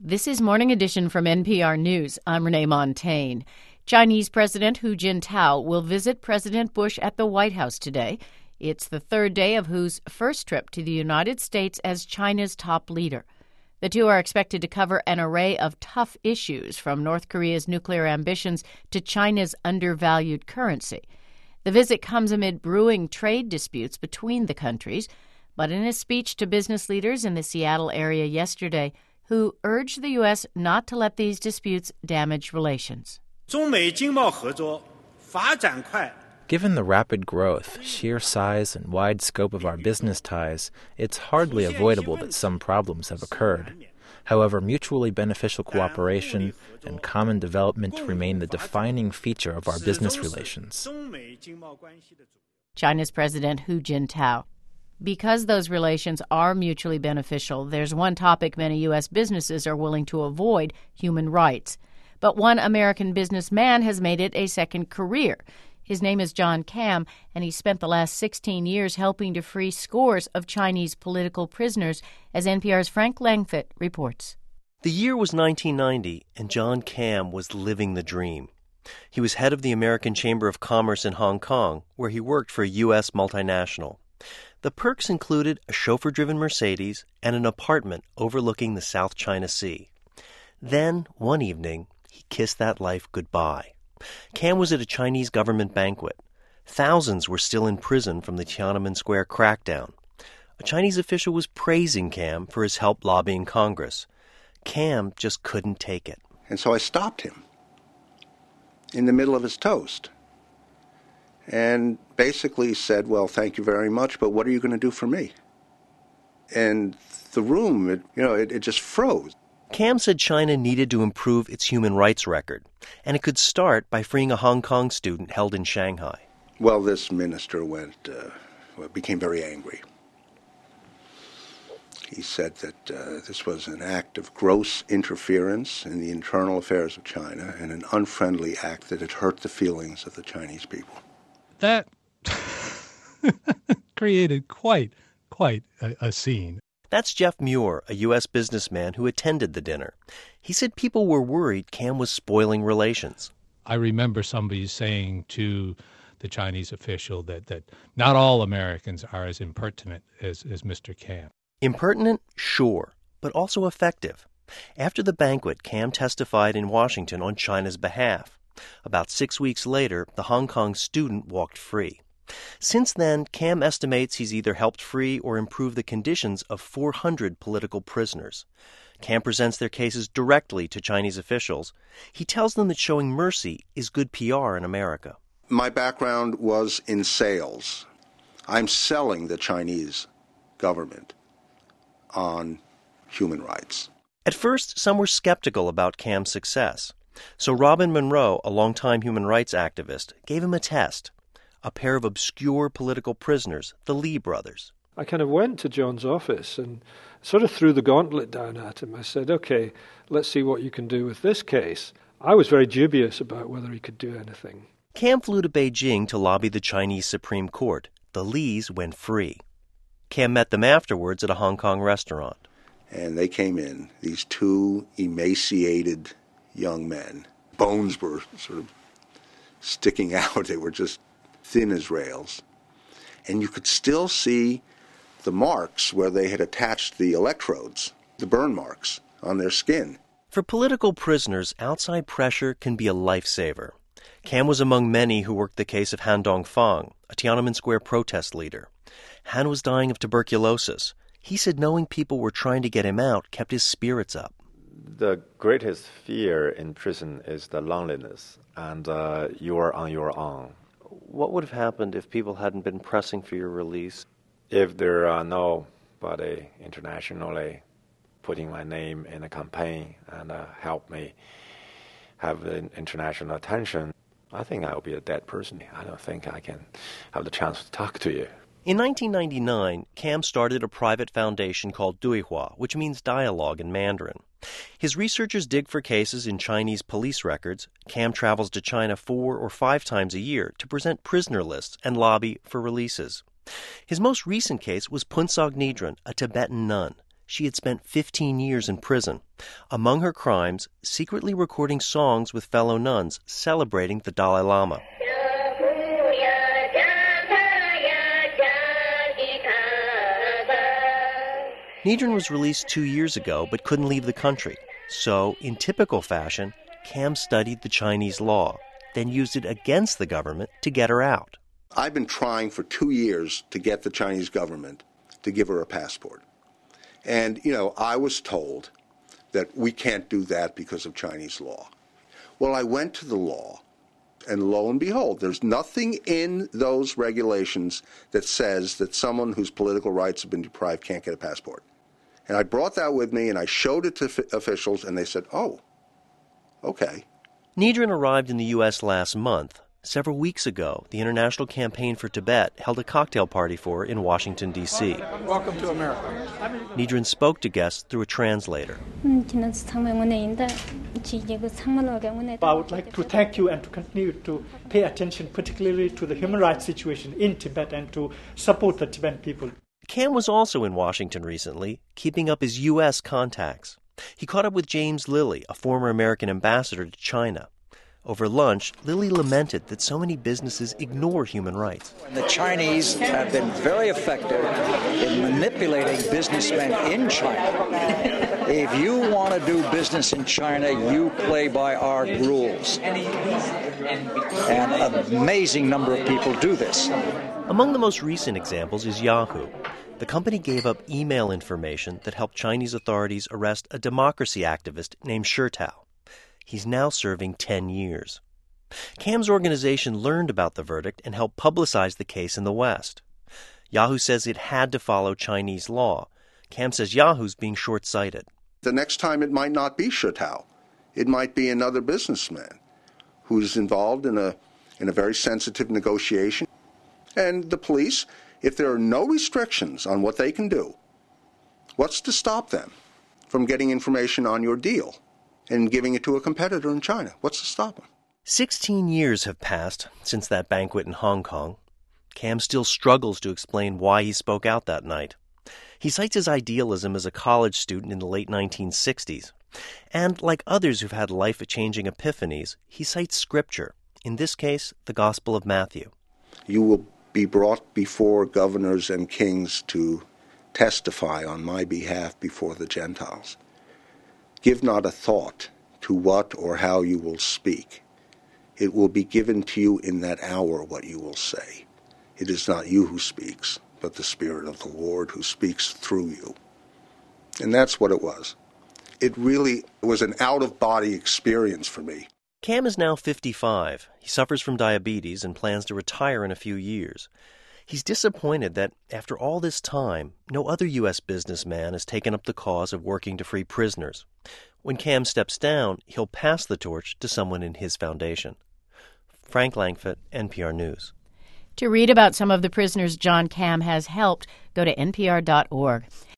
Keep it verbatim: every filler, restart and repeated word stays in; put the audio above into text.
This is Morning Edition from N P R News. I'm Renee Montaigne. Chinese President Hu Jintao will visit President Bush at the White House today. It's the third day of Hu's first trip to the United States as China's top leader. The two are expected to cover an array of tough issues, from North Korea's nuclear ambitions to China's undervalued currency. The visit comes amid brewing trade disputes between the countries. But in a speech to business leaders in the Seattle area yesterday, Hu urged the U S not to let these disputes damage relations. Given the rapid growth, sheer size, and wide scope of our business ties, it's hardly avoidable that some problems have occurred. However, mutually beneficial cooperation and common development remain the defining feature of our business relations. China's President Hu Jintao. Because those relations are mutually beneficial, there's one topic many U S businesses are willing to avoid: human rights. But one American businessman has made it a second career. His name is John Kam, and he spent the last sixteen years helping to free scores of Chinese political prisoners, as N P R's Frank Langfitt reports. The year was nineteen ninety, and John Kam was living the dream. He was head of the American Chamber of Commerce in Hong Kong, where he worked for a U S multinational. The perks included a chauffeur-driven Mercedes and an apartment overlooking the South China Sea. Then, one evening, he kissed that life goodbye. Kam was at a Chinese government banquet. Thousands were still in prison from the Tiananmen Square crackdown. A Chinese official was praising Kam for his help lobbying Congress. Kam just couldn't take it. And so I stopped him in the middle of his toast and basically said, well, thank you very much, but what are you going to do for me? And the room, it, you know, it, it just froze. Kam said China needed to improve its human rights record, and it could start by freeing a Hong Kong student held in Shanghai. Well, this minister went, uh, well, became very angry. He said that uh, this was an act of gross interference in the internal affairs of China and an unfriendly act that had hurt the feelings of the Chinese people. That created quite, quite a, a scene. That's Jeff Muir, a U S businessman who attended the dinner. He said people were worried Kam was spoiling relations. I remember somebody saying to the Chinese official that, that not all Americans are as impertinent as, as Mister Kam. Impertinent? Sure, but also effective. After the banquet, Kam testified in Washington on China's behalf. About six weeks later, the Hong Kong student walked free. Since then, Kam estimates he's either helped free or improve the conditions of four hundred political prisoners. Kam presents their cases directly to Chinese officials. He tells them that showing mercy is good P R in America. My background was in sales. I'm selling the Chinese government on human rights. At first, some were skeptical about Kam's success. So Robin Monroe, a longtime human rights activist, gave him a test. A pair of obscure political prisoners, the Lee brothers. I kind of went to John's office and sort of threw the gauntlet down at him. I said, okay, let's see what you can do with this case. I was very dubious about whether he could do anything. Kam flew to Beijing to lobby the Chinese Supreme Court. The Lees went free. Kam met them afterwards at a Hong Kong restaurant. And they came in, these two emaciated young men. Bones were sort of sticking out. They were just thin as rails. And you could still see the marks where they had attached the electrodes, the burn marks on their skin. For political prisoners, outside pressure can be a lifesaver. Kam was among many who worked the case of Han Dongfang, a Tiananmen Square protest leader. Han was dying of tuberculosis. He said knowing people were trying to get him out kept his spirits up. The greatest fear in prison is the loneliness, and uh, you are on your own. What would have happened if people hadn't been pressing for your release? If there are nobody internationally putting my name in a campaign and uh, help me have the international attention, I think I'll be a dead person. I don't think I can have the chance to talk to you. In nineteen ninety-nine, Kam started a private foundation called Duihua, which means dialogue in Mandarin. His researchers dig for cases in Chinese police records. Kam travels to China four or five times a year to present prisoner lists and lobby for releases. His most recent case was Punsog Nedren, a Tibetan nun. she had spent fifteen years in prison. Among her crimes, secretly recording songs with fellow nuns celebrating the Dalai Lama. Nidren was released two years ago but couldn't leave the country. So, in typical fashion, Cam studied the Chinese law, then used it against the government to get her out. I've been trying for two years to get the Chinese government to give her a passport. And, you know, I was told that we can't do that because of Chinese law. Well, I went to the law, and lo and behold, there's nothing in those regulations that says that someone whose political rights have been deprived can't get a passport. And I brought that with me, and I showed it to f- officials, and they said, oh, okay. Nidren arrived in the U S last month. Several weeks ago, the International Campaign for Tibet held a cocktail party for her in Washington, D C Welcome to America. Nidren spoke to guests through a translator. I would like to thank you and to continue to pay attention particularly to the human rights situation in Tibet and to support the Tibetan people. Cam was also in Washington recently, keeping up his U S contacts. He caught up with James Lilly, a former American ambassador to China. Over lunch, Lilly lamented that so many businesses ignore human rights. The Chinese have been very effective in manipulating businessmen in China. If you want to do business in China, you play by our rules. And an amazing number of people do this. Among the most recent examples is Yahoo. The company gave up email information that helped Chinese authorities arrest a democracy activist named Shurtao. He's now serving ten years. Cam's organization learned about the verdict and helped publicize the case in the West. Yahoo says it had to follow Chinese law. Cam says Yahoo's being short-sighted. The next time it might not be Shurtao. It might be another businessman who's involved in a in a very sensitive negotiation. And the police, if there are no restrictions on what they can do, what's to stop them from getting information on your deal and giving it to a competitor in China? What's to stop them? Sixteen years have passed since that banquet in Hong Kong. Cam still struggles to explain why he spoke out that night. He cites his idealism as a college student in the late nineteen sixties. And like others who've had life-changing epiphanies, he cites scripture, in this case, the Gospel of Matthew. You will be brought before governors and kings to testify on my behalf before the Gentiles. Give not a thought to what or how you will speak. It will be given to you in that hour what you will say. It is not you who speaks, but the Spirit of the Lord who speaks through you. And that's what it was. It really was an out-of-body experience for me. Cam is now fifty-five. He suffers from diabetes and plans to retire in a few years. He's disappointed that, after all this time, no other U S businessman has taken up the cause of working to free prisoners. When Cam steps down, he'll pass the torch to someone in his foundation. Frank Langfitt, N P R News. To read about some of the prisoners John Cam has helped, go to N P R dot org.